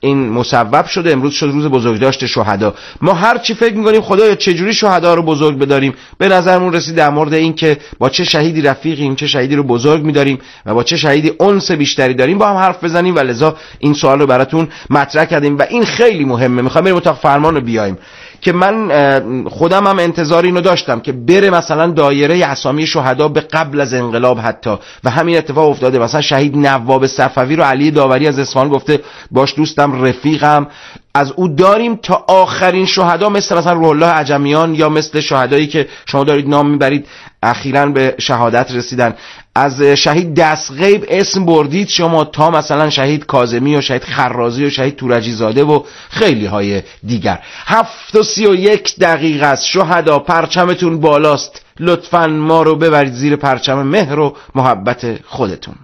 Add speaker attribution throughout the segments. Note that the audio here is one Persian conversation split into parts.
Speaker 1: این مصوب شده، امروز شد روز بزرگداشت شهدا. ما هر چی فکر می‌کنیم خدایا چجوری شهدا رو بزرگ بداریم، به نظرمون رسید در مورد این که با چه شهیدی رفیقیم، چه شهیدی رو بزرگ می‌داریم و با چه شهیدی انس بیشتری داریم با هم حرف بزنیم و لذا این سوال رو براتون مطرح کردیم و این خیلی مهمه. می‌خوام بریم اتاق فرمان رو بیایم که من خودم هم انتظار اینو داشتم که بره مثلا دایره اسامی شهدا به قبل از انقلاب حتی، و همین اتفاق افتاده. مثلا شهید نواب صفوی رو علی داوری از اصفهان گفته باش دوستم رفیقم، از او داریم تا آخرین شهدا مثلا روح الله عجمیان یا مثل شهدایی که شما دارید نام میبرید اخیراً به شهادت رسیدن. از شهید دستغیب اسم بردید شما تا مثلا شهید کاظمی و شهید خرازی و شهید تورجی زاده و خیلی های دیگر. 7:31 است. شهدا پرچمتون بالاست، لطفاً ما رو ببرید زیر پرچم مهر و محبت خودتون.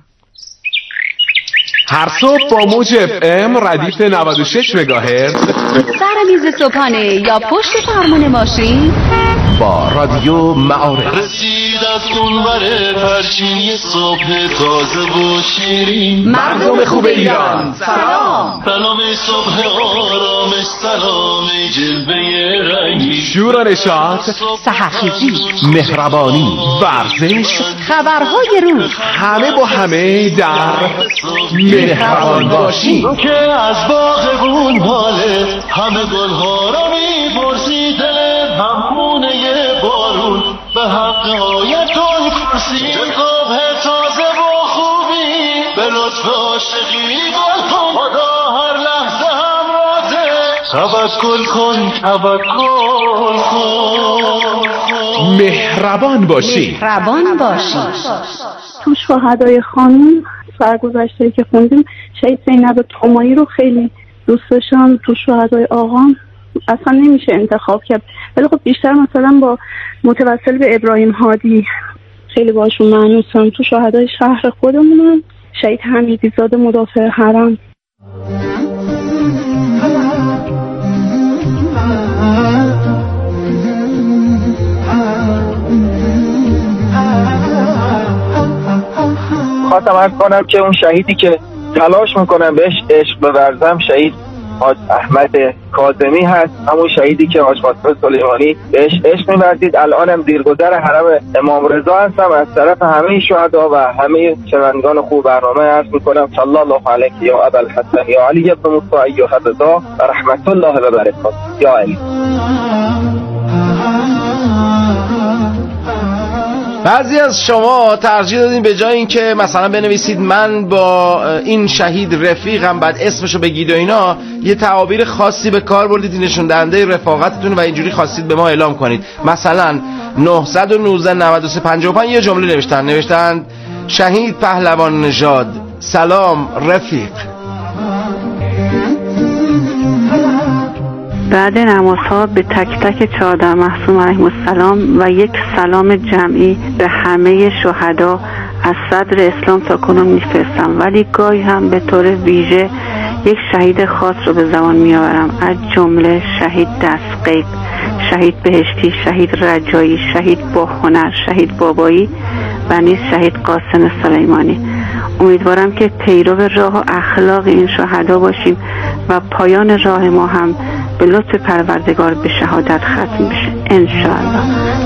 Speaker 2: هر صبح با موج FM ردیف 96 مگاهرتز
Speaker 3: سر میز صبحانه یا پشت فرمون ماشین
Speaker 1: با رادیو معارف
Speaker 4: رسید از اونور پرچینی صبح تازه و شیرین.
Speaker 2: مردم خوب ایران سلام.
Speaker 4: سلام صبح آرامش، سلام جلوه رنگی،
Speaker 2: شور و نشاط،
Speaker 3: سحرخیزی،
Speaker 2: مهربانی، ورزش،
Speaker 3: خبرهای روز،
Speaker 2: همه با همه در مهربان باشیم.
Speaker 4: که از باغبون حاله، همه گلها را می‌پرسی، دل همخونه بارون به حق آیتون کرسی. صبح تازه و خوبی به لطف عاشقی گل کن، خدا هر لحظه همراهه. توکل کن، توکل کن،
Speaker 2: مهربان باشیم.
Speaker 3: مهربان باشیم.
Speaker 5: تو شهدای خانم سرگذشته‌ای که خوندیم شهید زینب طماعی رو خیلی دوست داشتم. تو شهدای آقام اصلا نمیشه انتخاب کرد، ولی خب بیشتر مثلا با متوسل به ابراهیم هادی خیلی باشون معنوسم. تو شهدای شهر خودمونم شهید حمیدی زاده مدافع حرم.
Speaker 6: خواستم عرض کنم که اون شهیدی که تلاش میکنم بهش عشق بورزم شهید حاج احمد کاظمی هست، همون شهیدی که حاج فاطمه سلیمانی بهش عشق می‌ورزید. الانم دیرگذر حرم امام رضا هستم. از طرف همه شهدا و همه شنوندگان خوب برنامه عرض میکنم صلی الله علیک یا ابوالحسن یا علی ابن موسی یا حضرت و رحمت الله و برکاته یا علی.
Speaker 1: بعضی از شما ترجیح دادین به جای اینکه مثلا بنویسید من با این شهید رفیقم بعد اسمشو بگید و اینا، یه تعابیر خاصی به کار بردید نشون دهنده رفاقتتون و اینجوری خواستید به ما اعلام کنید. مثلا 919 93 55 یه جمله نوشتن شهید پهلوان نژاد سلام رفیق.
Speaker 7: بعد نمازها به تک تک 14 معصوم علیهم السلام و یک سلام جمعی به همه شهدا از صدر اسلام تا کنون میفرستم، ولی گاهی هم به طور ویژه یک شهید خاص رو به زبان میآورم، از جمله شهید دستغیب، شهید بهشتی، شهید رجایی، شهید با هنر، شهید بابایی و نیز شهید قاسم سلیمانی. امیدوارم که پیرو راه و اخلاق این شهدا باشیم و پایان راه ما هم به لطف پروردگار به شهادت ختم بشه انشاءالله.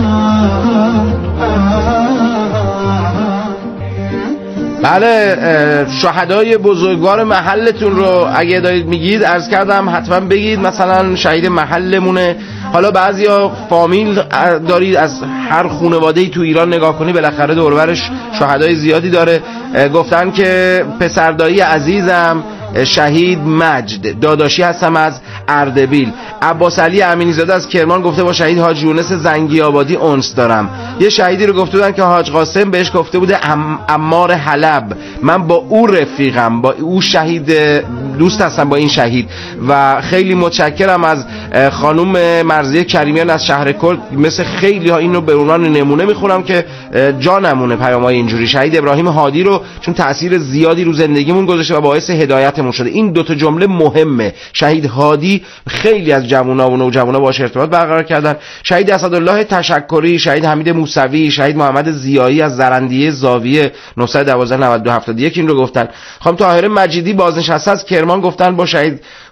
Speaker 1: بله، شهدای بزرگوار محلتون رو اگه دارید میگید عرض کردم حتما بگید. مثلا شهید محلمونه، حالا بعضیا فامیل دارید از هر خانواده‌ای تو ایران نگاه کنی بالاخره دور و برش شهدای زیادی داره. گفتن که پسردایی عزیزم شهید مجد، داداشی هستم از اردبیل. عباس علی امینی زاده از کرمان گفته با شهید حاج یونس زنگی آبادی انس دارم. یه شهیدی رو گفته بودن که حاج قاسم بهش گفته بوده عمار حلب، من با او رفیقم، با او شهید دوست هستم با این شهید. و خیلی متشکرم از خانم مرضیه کریمیان از شهر کرد، مثل خیلی ها اینو به عنوان نمونه میخونم که جا نمونه پیام‌های اینجوری. شهید ابراهیم هادی رو چون تأثیر زیادی رو زندگیمون گذاشته و باعث هدایتمون شده. این دوتا جمله مهمه. شهید هادی خیلی از جوونا و نوجوانا باهاش ارتباط برقرار کردن. شهید اسدالله تشکری، شهید حمید موسوی، شهید محمد زیایی از زرندیه زاویه 912 92 71 این رو گفتن. خانم طاهره مجیدی بازنشسته از کرمان گفتن با شهید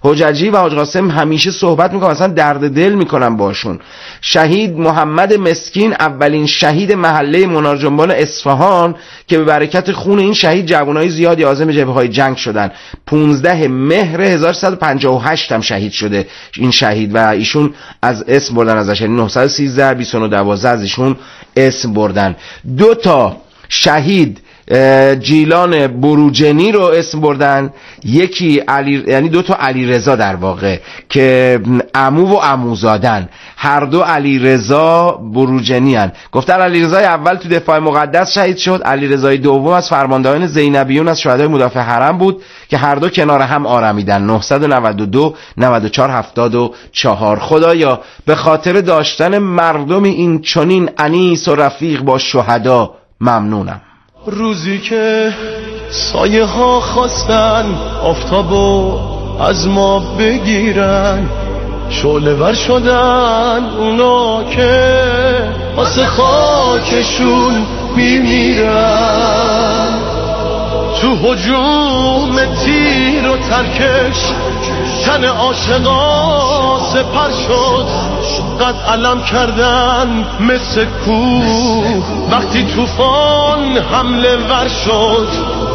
Speaker 1: حججی و حاج قاسم همیشه صحبت میکنم، اصلا درد دل میکنم باشون. شهید محمد مسکین اولین شهید محله منار جنبان اصفهان که به برکت خون این شهید جوانای زیادی عازم جبهه‌های جنگ شدن. 15 مهر 1358 هم شهید شده این شهید و ایشون از اسم بردن ازش، یعنی 913 2912 از ایشون اسم بردن. 2 تا شهید جیلان بروجنی رو اسم بردن، یکی علی، یعنی 2 تا علیرضا در واقع که عمو و عموزادن، هر دو علیرضا بروجنی هن. گفتن علیرضای اول تو دفاع مقدس شهید شد، علیرضای دوم از فرماندهان زینبیون از شهدای مدافع حرم بود که هر دو کنار هم آرمیدن. 992 94 74. خدایا به خاطر داشتن مردم این چنین انیس و رفیق با شهدا ممنونم.
Speaker 4: روزی که سایه ها خواستن آفتابو از ما بگیرن، شعله ور شدن اونا که واسه خاکشون میمیرن. تو هجوم تیر و ترکش تن عاشقا سپر شد، قد علم کردن مثل کوه وقتی طوفان حمله ور شد.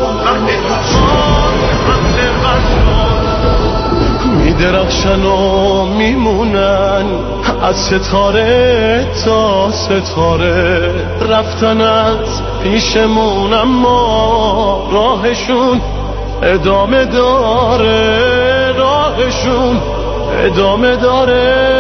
Speaker 4: میدرخشن و میمونن از ستاره تا ستاره، رفتن از پیشمون اما راهشون ادامه داره، راهشون ادامه داره.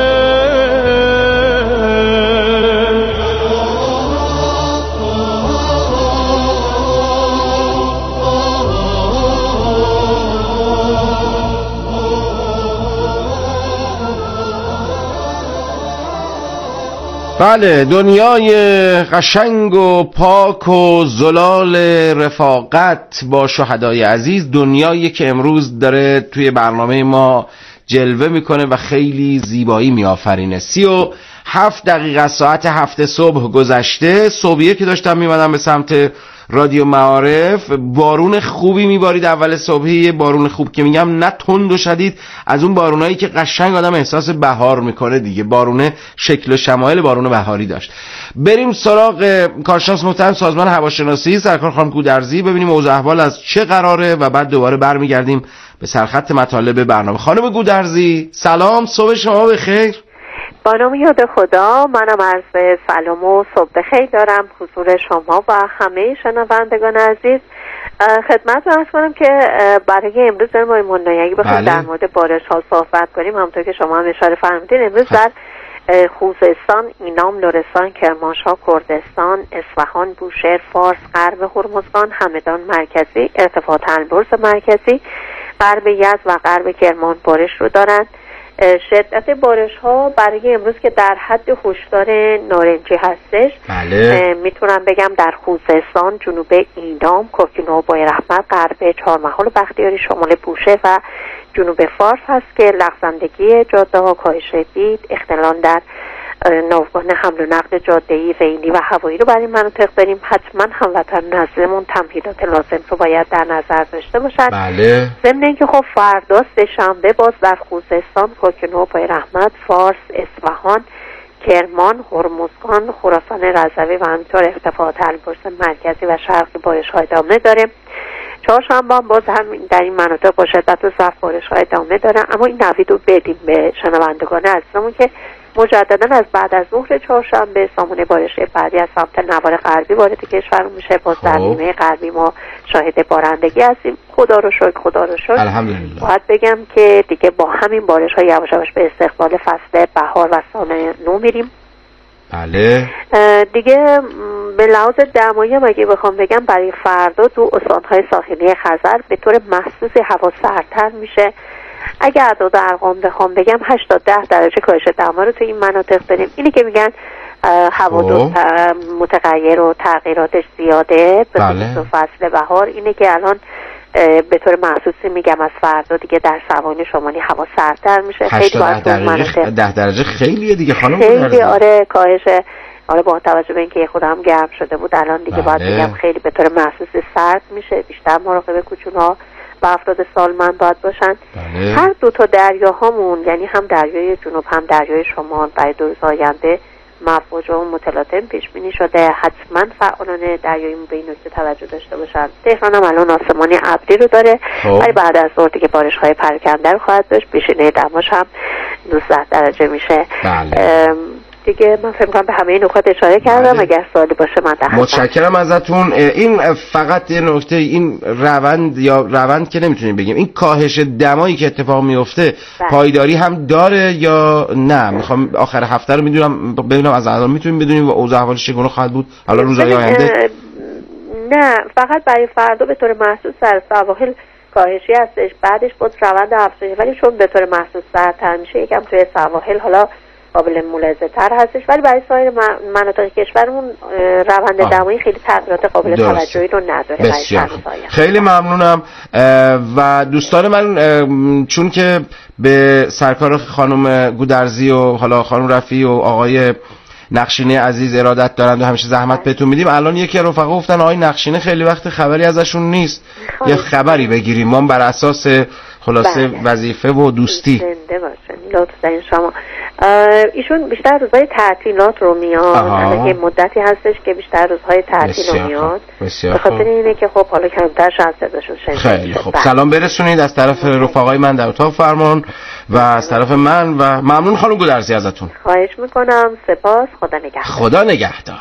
Speaker 1: بله، دنیای قشنگ و پاک و زلال رفاقت با شهدای عزیز، دنیایی که امروز داره توی برنامه ما جلوه میکنه و خیلی زیبایی میآفرینه. 37 دقیقه از ساعت 7 صبح گذشته. صبحیه که داشتم میمدم به سمت رادیو معارف، بارون خوبی میبارید اول صبحی، بارون خوب که میگم نه تند و شدید، از اون بارونایی که قشنگ آدم احساس بهار میکنه دیگه. بارونه شکل و شمایل بارون بهاری داشت. بریم سراغ کارشناس محترم سازمان هواشناسی سرکار خانم گودرزی، ببینیم اوضاع احوال از چه قراره و بعد دوباره برمیگردیم به سرخط مطالب برنامه. خانم گودرزی سلام، صبح شما بخیر.
Speaker 8: با نام یاد خدا، منم عرض سلام و صبح بخیر دارم حضور شما و همه شنوندگان عزیز. خدمت رو عرض کنم که برای امروز داریم با مهندی اگه بخوایم در مورد بارش ها صحبت کنیم، همونطور که شما هم اشاره فرمودین، امروز در خوزستان، اینام، لرستان، کرمانشاه، کردستان، اصفهان، بوشهر، فارس، غرب هرمزگان، همدان مرکزی، ارتفاع البرز مرکزی، غرب یزد و غرب کرمان بارش رو دارند. شدت بارش ها برای امروز که در حد هشدار نارنجی هستش، میتونم بگم در خوزستان، جنوب اینام، کوکنو، بای رحمت، غرب چهارمحال و بختیاری، شمال بوشهر و جنوب فارس هست که لغزندگی جاده ها کاهش دید. اختلال در ناوگان حمل و نقل جاده‌ای، ریلی و هوایی رو برای این مناطق داریم. حتما هموطن نزدمون تمهیدات لازم رو باید در نظر داشته باشد. ضمن اینکه خب فردا سه‌شنبه باز در خوزستان، کوکنو، بای رحمت، فارس، اصفهان، کرمان، هرمزگان، خراسان رضوی و همینطور ارتفاعات البرز مرکزی و شرقی بارش‌ها ادامه داره. چهارشنبه هم باز هم در این مناطق با شدت و ضعف بارش‌ها ادامه داره. اما این نوید رو بدیم به شنوندگان عزیزمون که مجددا از بعد از ظهر چهارشنبه سامانه بارش بعدی از سمت نوار غربی وارد کشور میشه. باز در نیمه غربی ما شاهد بارندگی هستیم. خدا رو شکر
Speaker 1: الحمدلله.
Speaker 8: باید بگم که دیگه با همین بارش ها یواش یواش به استقبال فصل بهار و سال نو میریم.
Speaker 1: بله
Speaker 8: دیگه به لحاظ دمایی هم اگه بخوام بگم برای فردا تو استانهای ساحلی خزر به طور محسوس هوا سردتر میشه. اگه اعداد و ارقام بخوام بگم 8 تا 10 درجه کاهش دما رو تو این مناطق داریم. اینی که میگن هوا متغیر و تغییراتش زیاده به خصوص فصل بهار، اینه که الان به طور محسوسی میگم از فردا دیگه در سواحل شمالی هوا سردتر میشه. خیلی باید
Speaker 1: 10 درجه خیلیه دیگه خانم.
Speaker 8: خیلی آره کاهش، آره با توجه به اینکه خودم گرم شده بود الان دیگه باید بگم خیلی به طور محسوس سرد میشه. بیشتر مراقب کوچولوها به 70 سالمند باید باشن.
Speaker 1: بله.
Speaker 8: هر دو تا دریاهامون، یعنی هم دریای جنوب هم دریای شمال، برای 2 روز آینده مفاجعه متلاطم پیش بینی شده. حتما فعالان دریاییمون به این نکته توجه داشته باشن. تهران هم الان آسمانی ابری رو داره، ولی بعد از ظهر دیگه بارش‌های پراکنده رو خواهد داشت. پیشینه دماش هم 12 درجه میشه.
Speaker 1: بله.
Speaker 8: دیگه من فکر کنم به همه نکات اشاره کردم. بله. اگر سوالی باشه من در
Speaker 1: متشکرم ازتون. این فقط یه نکته، این روند که نمیتونیم بگیم، این کاهش دمایی که اتفاق میفته پایداری هم داره یا نه؟ میخوام آخر هفته رو ببینم از الان میتونیم بدونیم و اوضاع احوالش چگونه خواهد بود حالا روزهای آینده؟
Speaker 8: نه، فقط برای فردا به طور محسوس سر سواحل کاهشی هستش، بعدش بود روند افزایش، ولی چون به طور محسوس سردتر میشه یکم توی سواحل حالا قابل ملاحظه تر هستش، ولی برای سایر مناطق کشورمون روند دمایی خیلی تغییرات قابل توجهی رو نداره.
Speaker 1: بسیار خیلی ممنونم. و دوستان من، چون که به سرکار خانم گودرزی و حالا خانم رفیعی و آقای نقشینه عزیز ارادت دارند و همیشه زحمت بهتون میدیم. الان یکی رفقا گفتن آقای نقشینه خیلی وقت خبری ازشون نیست، یه خبری بگیریم ما بر اساس خلاصه وظیفه و دوستی.
Speaker 8: زنده باشن، لطف دارین شما. ایشون بیشتر روزهای تعطیلات رو میاد، که مدتی هستش که بیشتر روزهای تعطیل رو میاد، به خاطر اینه که خب حالا کمتر شاید صداشون شنیده.
Speaker 1: خیلی خب، سلام برسونید از طرف رفقای من در اتاق فرمان و از طرف من و ممنون خانم گودرزی ازتون.
Speaker 8: خواهش میکنم، سپاس، خدا نگهدار.
Speaker 1: خدا نگهدار.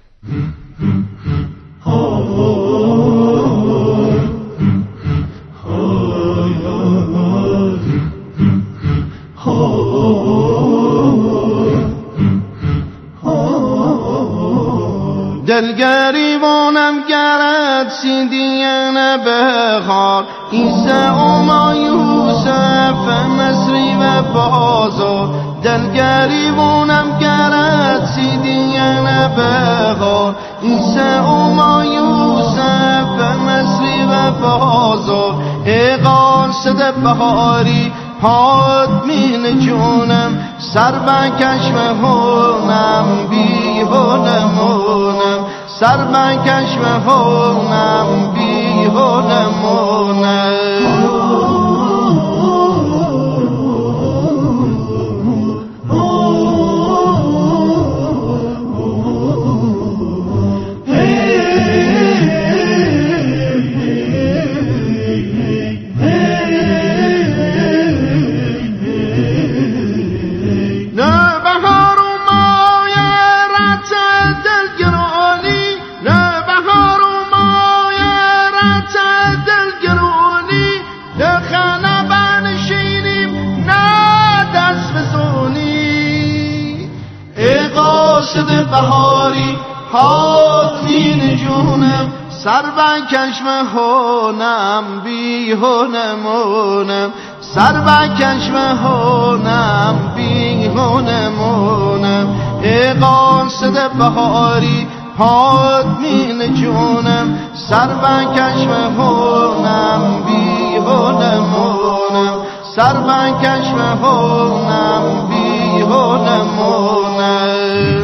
Speaker 9: دلگریبانم گرد سیدیان بخار ایسا اوما یوسف مصری و بازار دلگریبانم گرد سیدیان بخار ایسا اوما یوسف مصری و بازار ای قاصد بهاری پاد مین جونم سر بکش مهونم بیهونمونم سر بکش مهونم بیهونمونم بهاری حاطین جونم سر بکش مهونم بیهونمونم سر بکش مهونم بیهونمونم ای قاصد بهاری حاطین جونم سر بکش مهونم بیهونمونم سر بکش مهونم بیهونمونم.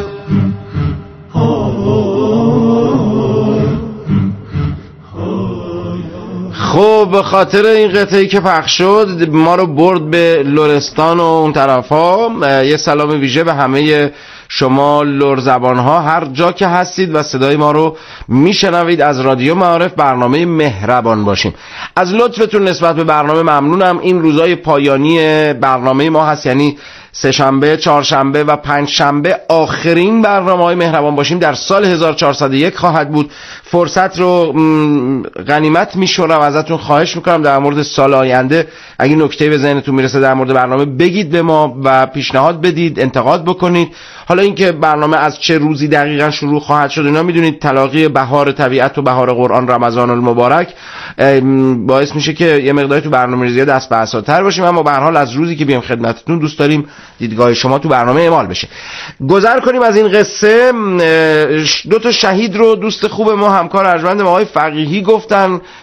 Speaker 1: خب به خاطر این قطعه‌ای که پخش شد ما رو برد به لرستان و اون طرفا. یه سلام ویژه به همه شما لرزبان‌ها هر جا که هستید و صدای ما رو میشنوید از رادیو معارف برنامه مهربان باشیم. از لطفتون نسبت به برنامه ممنونم. این روزای پایانی برنامه ما هست، یعنی سه شنبه، چهارشنبه و پنج شنبه آخرین برنامه‌های مهربان باشیم در سال 1401 خواهد بود. فرصت رو غنیمت میشورم، ازتون خواهش میکنم در مورد سال آینده اگه نکته‌ای به ذهنتون میرسه در مورد برنامه بگید به ما و پیشنهاد بدید، انتقاد بکنید. حالا اینکه برنامه از چه روزی دقیقاً شروع خواهد شد اینا میدونید، تلاقی بهار طبیعت و بهار قرآن رمضان المبارک باعث میشه که یه مقداری تو برنامه‌ریزی دست به عصاتر باشیم، اما به هر حال از روزی که بیام خدمتتون دوست داریم دیدگاه شما تو برنامه اعمال بشه. گذر کنیم از این قصه. دو تا شهید رو دوست خوب ما همکار ارجمند آقای فقیهی گفتن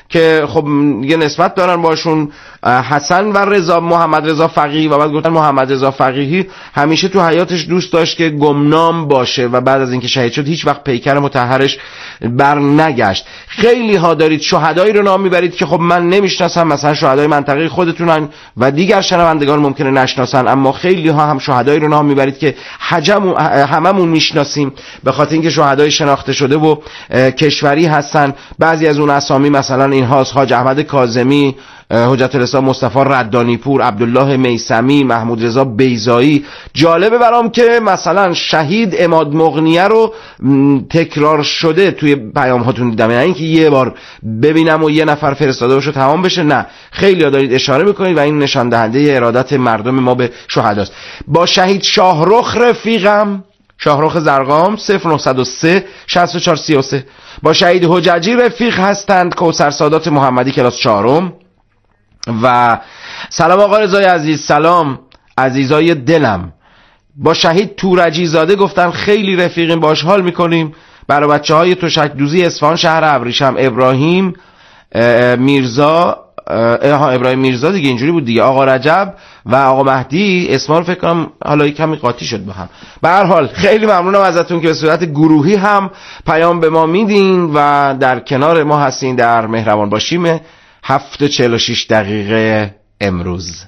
Speaker 1: که خب یه نسبت دارن باشون، حسن و رضا، محمد رضا فقیهی، و بعد گفتن محمد رضا فقیهی همیشه تو حیاتش دوست داشت که گمنام باشه و بعد از اینکه شهید شد هیچ وقت پیکر مطهرش بر نگشت. خیلی ها دارید شهدایی رو نام میبرید که خب من نمیشناسم، مثلا شهدای منطقه خودتونن و دیگر شنوندگان ممکنه نشناسن، اما خیلی ها هم شهدایی رو نام میبرید که هممون میشناسیم به خاطر اینکه شهدای شناخته شده و کشوری هستن. بعضی از اون اسامی مثلا اینهاست: حاج احمد کاظمی، حجت الاسلام مصطفی ردانی پور، عبدالله میثمی، محمود رضا بیضایی. جالبه برام که مثلا شهید عماد مغنیه رو تکرار شده توی پیام هاتون دیدم، یعنی اینکه یه بار ببینم و یه نفر فرستاده باشه تمام بشه، نه، خیلی ها دارید اشاره میکنید و این نشان دهنده ارادت مردم ما به شهداست. با شهید شاهرخ رفیقم، شاهرخ زرقام، 0903 64 33. با شهید حججی رفیق هستند کوثر سادات محمدی کلاس 4م. و سلام آقا رضای عزیز، سلام عزیزای دلم. با شهید تورجی زاده گفتن خیلی رفیقیم، باش حال میکنیم. برای بچه های تشک دوزی اصفهان شهر ابریشم، ابراهیم میرزا، ابراهیم میرزا دیگه اینجوری بود دیگه، آقا رجب و آقا مهدی، اسما رو فکر کنم حالا کمی قاطی شد با هم. به هر حال خیلی ممنونم ازتون که به صورت گروهی هم پیام به ما میدین و در کنار ما هستین در مهربان باشیم. 7:46 امروز.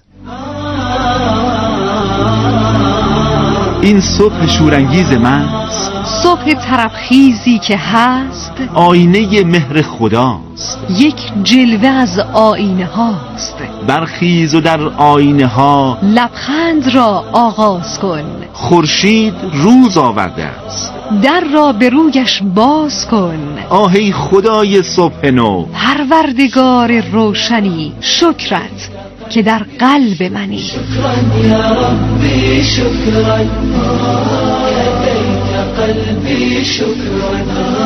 Speaker 10: این صبح شورانگیز من،
Speaker 3: صبح طربخیزی که هست
Speaker 10: آینه مهر خداست،
Speaker 3: یک جلوه از آینه هاست.
Speaker 10: برخیز و در آینه ها
Speaker 3: لبخند را آغاز کن،
Speaker 10: خورشید روز آورده است،
Speaker 3: در را به رویش باز کن.
Speaker 10: آهی خدای صبح نو،
Speaker 3: پروردگار روشنی، شکرت که در قلب منی.
Speaker 11: شکران یا ربی شکران، هدیت قلبی شکران،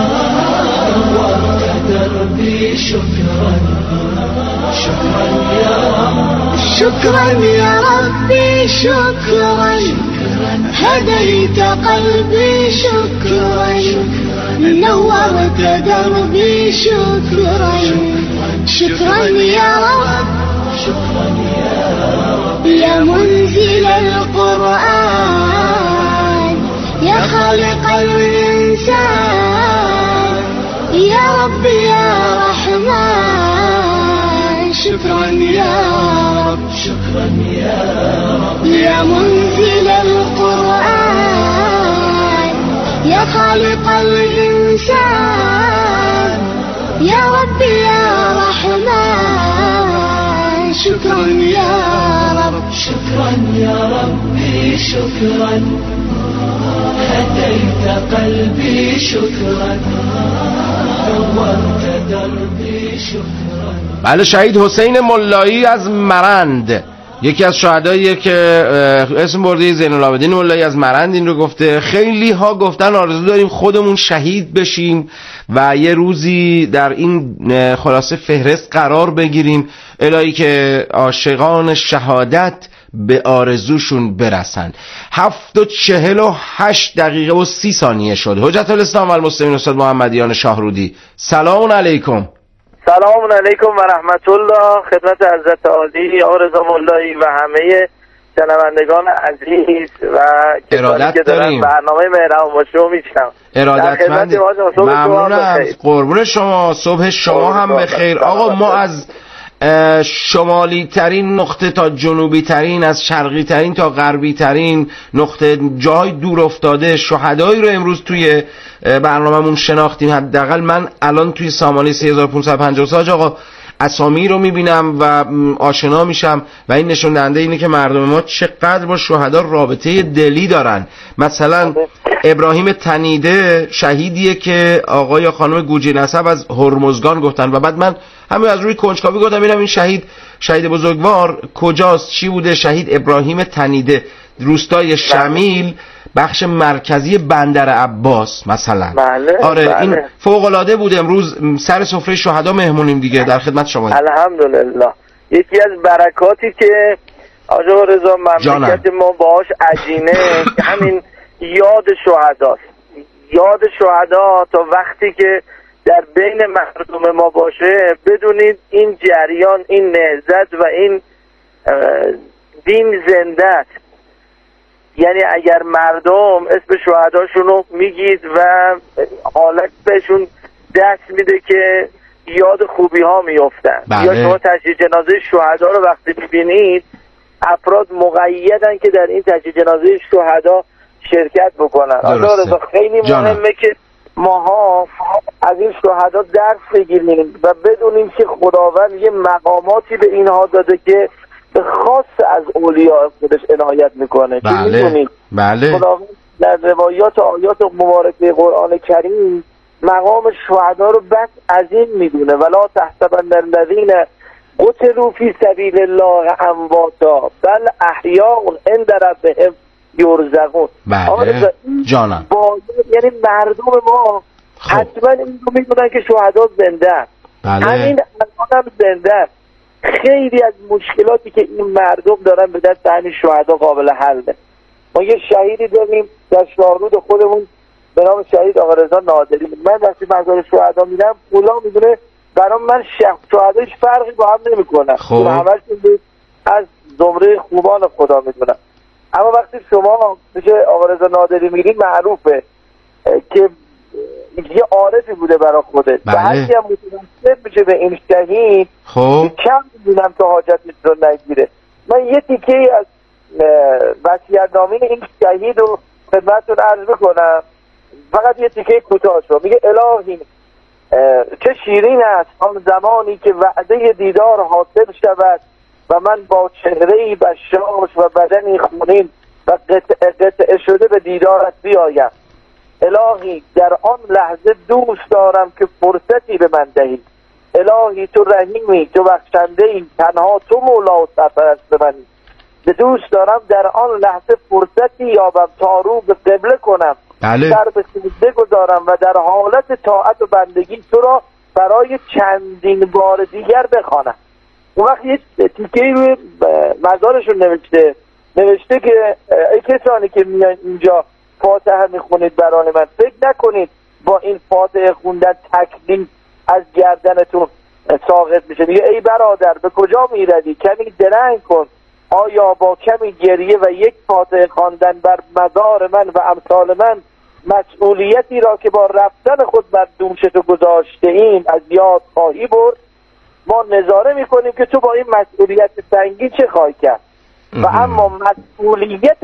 Speaker 11: نورت دربی شکران. شکران یا رب،
Speaker 12: شکران یا ربی شکران، هدیت قلبی شکران، نورت دربی شکران. شکران یا رب،
Speaker 11: شكرا يا رب،
Speaker 12: يا منزل القرآن، يا خالق الإنسان، يا رب يا رحمن. شكرا يا رب،
Speaker 11: شكرا يا رب،
Speaker 12: يا منزل القرآن، يا خالق الإنسان، يا رب يا رحمن. شكرا يا رب،
Speaker 11: شكرا يا ربي شكرا، هديت قلبي شكرا، نورت دربي شكرا.
Speaker 1: بله، شهید حسین ملایی از مرند، یکی از شهداییه که اسم برده زین العابدین ملایی از مرند این رو گفته. خیلی ها گفتن آرزو داریم خودمون شهید بشیم و یه روزی در این خلاصه فهرست قرار بگیریم، الهی که عاشقان شهادت به آرزوشون برسن. 7:48 و 30 ثانیه شد. حجت الاسلام و المسلمین استاد محمدیان شاهرودی، سلام علیکم.
Speaker 6: سلام علیکم و رحمت الله. خدمت حضرت عالی آقا رضا ملایی و همه شنوندگان عزیز و کسانی که دارن برنامه مهربان باشه رو میشنم.
Speaker 1: ارادتمند، ممنونم، قربون شما، صبح شما هم بخیر. آقا ما از شمالی ترین نقطه تا جنوبی ترین، از شرقی ترین تا غربی ترین نقطه، جای دور افتاده شهدایی رو امروز توی برنامه‌مون شناختیم. حداقل من الان توی سامانه 3550 آقا اسامی رو میبینم و آشنا میشم و این نشون دهنده اینه که مردم ما چقدر با شهدا رابطه دلی دارن. مثلا ابراهیم تنیده شهیدیه که آقا یا خانم گوجی نسب از هرمزگان گفتن و بعد من همین از روی کنجکاوی گفتم ببینم این شهید بزرگوار کجاست، چی بوده. شهید ابراهیم تنیده، روستای شمیل، بخش مرکزی بندر عباس مثلا.
Speaker 6: بله،
Speaker 1: آره
Speaker 6: بله.
Speaker 1: این فوق العاده بود. امروز سر سفره شهدا مهمونیم دیگه، در خدمت شما.
Speaker 6: الحمدلله. یکی از برکاتی که آقا رضا مملکت ما باهاش عجینه همین یاد شهداست. یاد شهدا تا وقتی که در بین مردم ما باشه، بدونید این جریان، این نهضت و این دین زنده است. یعنی اگر مردم اسم شهداشون رو میگید و حالت بهشون دست میده که یاد خوبی ها میفتن. یا شما تشییع جنازه شهدا رو وقتی میبینید، افراد مقیدن که در این تشییع جنازه شهدا شرکت بکنن. خیلی مهمه که ماها از این شهدا درس بگیریم و بدونیم که خداوند یه مقاماتی به اینها داده که به خاص از اولیاء خودش عنایت میکنه.
Speaker 1: بله.
Speaker 6: خداوند در روایات و آیات مبارکه قرآن کریم مقام شهدا رو بس عظیم میدونه. ولا تحسبن الذین قتلوا فی سبیل الله امواتا بل احیاء عند ربهم یرزقون.
Speaker 1: بله جانم.
Speaker 6: یعنی مردم ما حتما این رو میدونن که شهدا زنده است.
Speaker 1: بله.
Speaker 6: همین الان هم زنده است. خیلی از مشکلاتی که این مردم دارن به دست همین شهدا قابل حله. ما یه شهیدی داریم در شاهرود خودمون به نام شهید آقا رضا نادری. من وقتی مزار شهدا میرم اولا میدونه برام من شهداش فرقی با هم نمیکنن.
Speaker 1: خب
Speaker 6: همشون از زمره خوبان خدا میدونن. اما وقتی شما میشه آقا رضا نادری میرین معروفه که یه عارفی بوده برای خودش.
Speaker 1: بله.
Speaker 6: و هر کی هم متوسط میشه به این شهید
Speaker 1: خب
Speaker 6: کم میدونم تا حاجتش رو نگیره. من یه تیکه از وصیت‌نامه این شهید رو خدمتتون عرض بکنم، فقط یه تیکه کوتاهش رو. میگه الهی چه شیرین است آن زمانی که وعده دیدار حاصل شود و من با چهره‌ای بشاش و بدنی خونین و قطعه شده به دیدارت بیایم. الهی در آن لحظه دوست دارم که فرصتی به من دهی. الهی تو رحیمی، تو بخشنده‌ای، تنها تو مولا و سرپرست منی. دوست دارم در آن لحظه فرصتی یابم تا رو به قبله کنم،
Speaker 1: بله.
Speaker 6: سر به سجده گذارم و در حالت طاعت و بندگی تو را برای چندین بار دیگر بخوانم. اون وقت یه تیکه‌ای روی مزارشون نوشته که ای کسانی که میان اینجا فاتحه میخونید برای من، فکر نکنید با این فاتحه خوندن تکلیف از گردنتون ساقط میشه. میگه ای برادر به کجا میردی؟ کمی درنگ کن. آیا با کمی گریه و یک فاتحه خواندن بر مزار من و امثال من مسئولیتی را که با رفتن خود بر دوش تو گذاشته ایم از یاد خواهی برد؟ ما نظاره میکنیم که تو با این مسئولیت سنگین چه خواهی کرد. و اما مسئولیت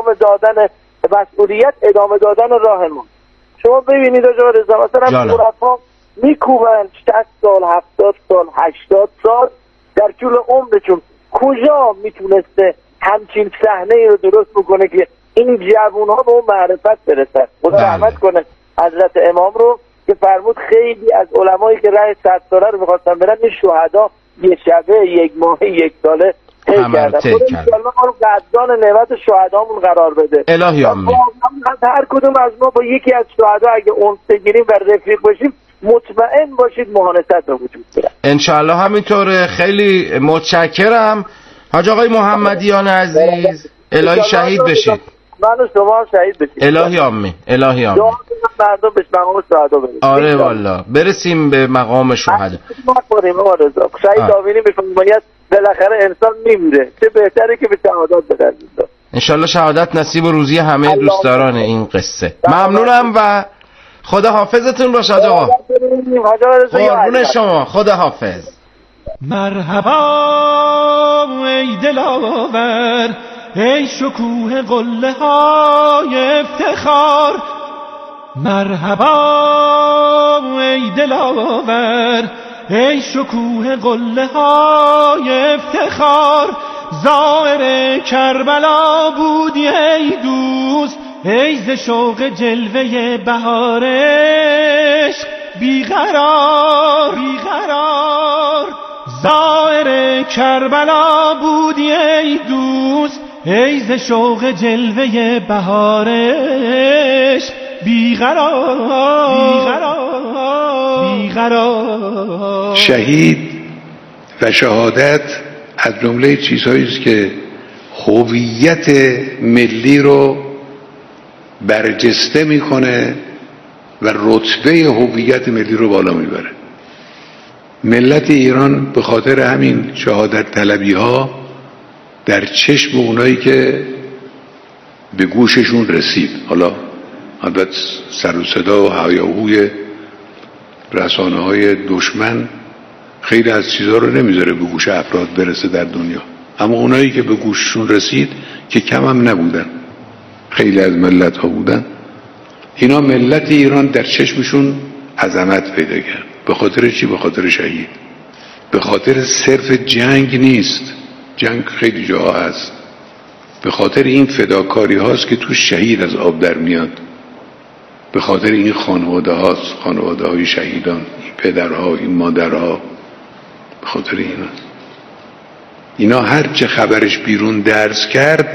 Speaker 6: ادامه دادن راه ما. شما ببینید آقا رضا مثلا عرفا میکوبن 60 سال 70 سال 80 سال در طول عمرشون، کجا میتونسته همچین صحنه رو درست بکنه که این جوان‌ها به اون معرفت برسن؟ خدا رحمت کنه حضرت امام رو که فرمود خیلی از علمایی که راه ستاره رو می‌خواستن برن، این شهدا یه شبه، یک ماه، یک ساله طی کردن. خدا انشاءالله ما رو قدردان نعمت شهدامون قرار بده.
Speaker 1: الهی آمین.
Speaker 6: هر کدوم از ما با یکی از شهدا اگه اونس بگیریم و رفیق باشیم، مطمئن باشید مهانست به وجود میاد.
Speaker 1: انشاءالله همینطوره. خیلی متشکرم حاج آقای محمدیان عزیز. الهی شهید بشید.
Speaker 6: من و شما هم شهید بشید.
Speaker 1: الهی آمین. الهی آمین.
Speaker 6: مردم به مقام شهدا برسیم.
Speaker 1: آره والا برسیم به مقام شهدا.
Speaker 6: ما کنیم آقا رضا. شهید آمینی میفرماید بالاخره انسان میمیره، چه بهتره که به شهادت برسیم.
Speaker 1: انشالله شهادت نصیب و روزی همه دوستداران این قصه. ممنونم و خدا حافظتون باشه آقا. قربون شما. خدا حافظ.
Speaker 13: مرحبا ای دلاور، ای شکوه قله های افتخار. مرحبا ای دلاور، ای شکوه قله های افتخار. زائر کربلا بودی ای دوست، ای ز شوق جلوه بهار عشق بیقرار. زائر کربلا بودی ای دوست، ای ز شوق جلوه بهار عشق بیقرار.
Speaker 14: شهید و شهادت از جمله چیزهایی است که هویت ملی رو برجسته میکنه و رتبه هویت ملی رو بالا میبره. ملت ایران به خاطر همین شهادت طلبی ها در چشم اونایی که به گوششون رسید، حالا البته سر و صدا و هیاهوی رسانه های دشمن خیلی از چیزها رو نمیذاره به گوش افراد برسه در دنیا، اما اونایی که به گوششون رسید که کم هم نبودن، خیلی از ملت ها بودن، اینا ملت ایران در چشمشون عظمت پیدا کرد. به خاطر چی؟ به خاطر شهید. به خاطر صرف جنگ نیست، جنگ خیلی جاها هست، به خاطر این فداکاری هاست که تو شهید از آب در میاد. به خاطر این خانواده هاست، خانواده های شهیدان، این پدرها، این مادرها، به خاطر اینا هر چه خبرش بیرون درس کرد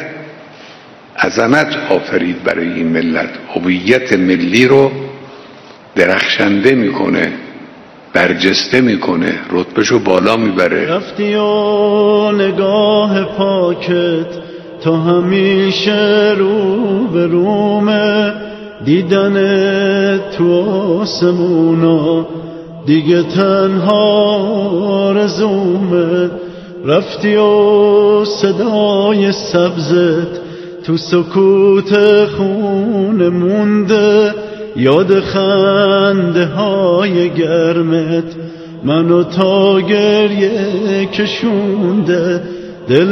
Speaker 14: عظمت آفرید برای این ملت، هویت ملی رو درخشنده میکنه، برجسته میکنه، رتبهشو بالا میبره.
Speaker 9: رفتی و نگاه پاکت تا همیشه رو به رومه، دیدن تو آسمونا دیگه تنها آرزومه. رفتی و صدای سبزت تو سکوت خونه مونده، یاد خنده های گرمت منو تا گریه کشونده. دل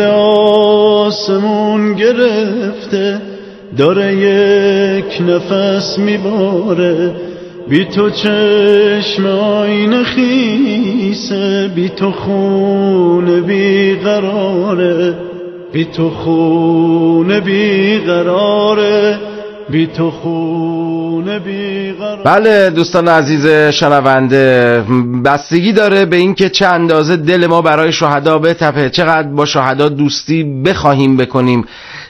Speaker 9: آسمون گرفته داره یک نفس میباره، بی تو چشم آینه خیسه، بی تو خونه بی قراره، بی تو خونه بی قراره، بی تو خونه بی قراره.
Speaker 1: بله دوستان عزیز شنونده، بستگی داره به این که چه اندازه دل ما برای شهدا بتپه، چقدر با شهدا دوستی بخواهیم بکنیم،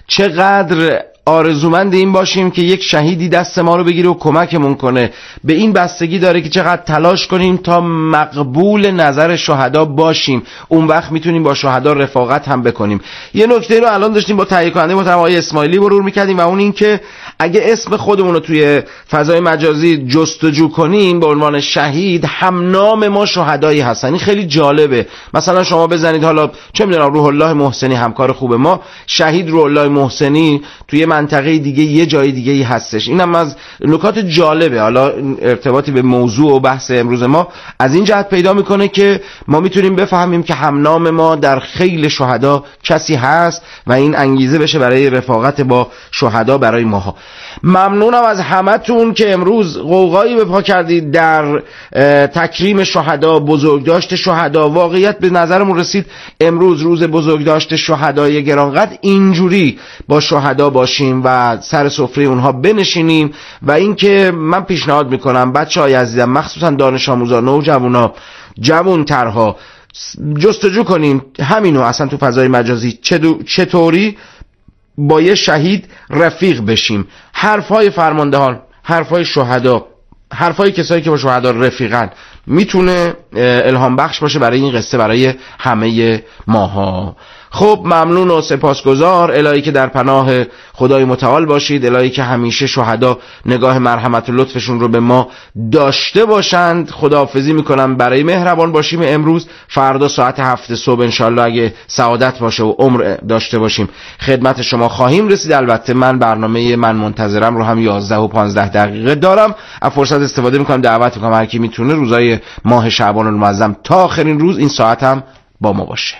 Speaker 1: چقدر آرزومند این باشیم که یک شهیدی دست ما رو بگیره و کمکمون کنه. به این بستگی داره که چقدر تلاش کنیم تا مقبول نظر شهدا باشیم، اون وقت میتونیم با شهدا رفاقت هم بکنیم. یه نکته رو الان داشتیم با تهیه کننده محترم آقای اسماعیلی مرور میکردیم و اون این که اگه اسم خودمون رو توی فضای مجازی جستجو کنیم به عنوان شهید، هم نام ما شهدایی هستن. این خیلی جالبه. مثلا شما بزنید، حالا چه میدونم، روح الله محسنی همکار خوب ما، شهید روح الله محسنی توی منطقه دیگه یه جای دیگه ای هستش. اینم از نکات جالبه. حالا ارتباطی به موضوع و بحث امروز ما از این جهت پیدا میکنه که ما میتونیم بفهمیم که هم نام ما در خیل شهدا کسی هست و این انگیزه بشه برای رفاقت با شهدا برای ماها. ممنونم از همتون که امروز قوقایی به پا کردید در تکریم شهدا، بزرگداشت شهدا. واقعیت به نظرمون رسید امروز روز بزرگداشت شهدای گرانقدر اینجوری با شهدا باشیم و سر سفره اونها بنشینیم. و اینکه من پیشنهاد میکنم بچه‌های عزیزم، مخصوصا دانش آموزان، نوجوانا، جوان‌ترها، جستجو کنیم همینو اصلا تو فضای مجازی چطوری با یه شهید رفیق بشیم. حرفای فرماندهان، حرفای شهدا، حرفای کسایی که با شهدا رفیقن میتونه الهام بخش باشه برای این قصه، برای همه ماها. خب ممنون و سپاسگزار. الهی که در پناه خدای متعال باشید، الهی که همیشه شهدا نگاه مرحمت و لطفشون رو به ما داشته باشند. خداحافظی میکنم. برای مهربان باشیم امروز، فردا ساعت 7 صبح انشالله اگه سعادت باشه و عمر داشته باشیم خدمت شما خواهیم رسید. البته من برنامه من منتظرم رو هم 11 و 15 دقیقه دارم. از فرصت استفاده میکنم دعوت میکنم هر کی میتونه روزای ماه شعبان المعظم تا آخرین روز این ساعت هم با ما باشه.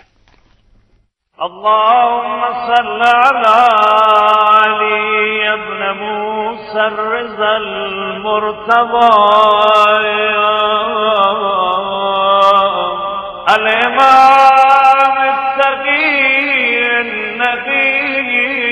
Speaker 15: اللهم صل على علي ابن موسى الرضا المرتضى الإمام التقي النبي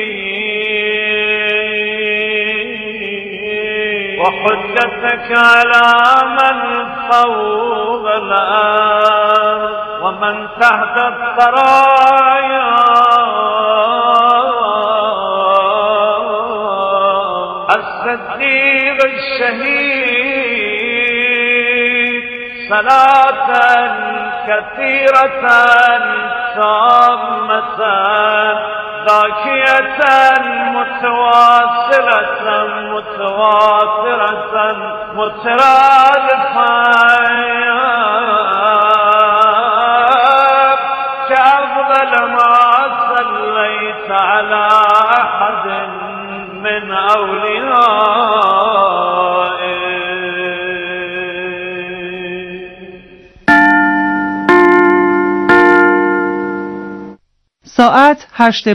Speaker 15: وحجتك على من فوق الأرض ومن تحت الثرايا الصديق الشهيد صلاة كثيرة تامة زاكية متواصلة متواترة مترادفة كأفضل ما صليت على أحد من أوليائك.
Speaker 16: ساعت 8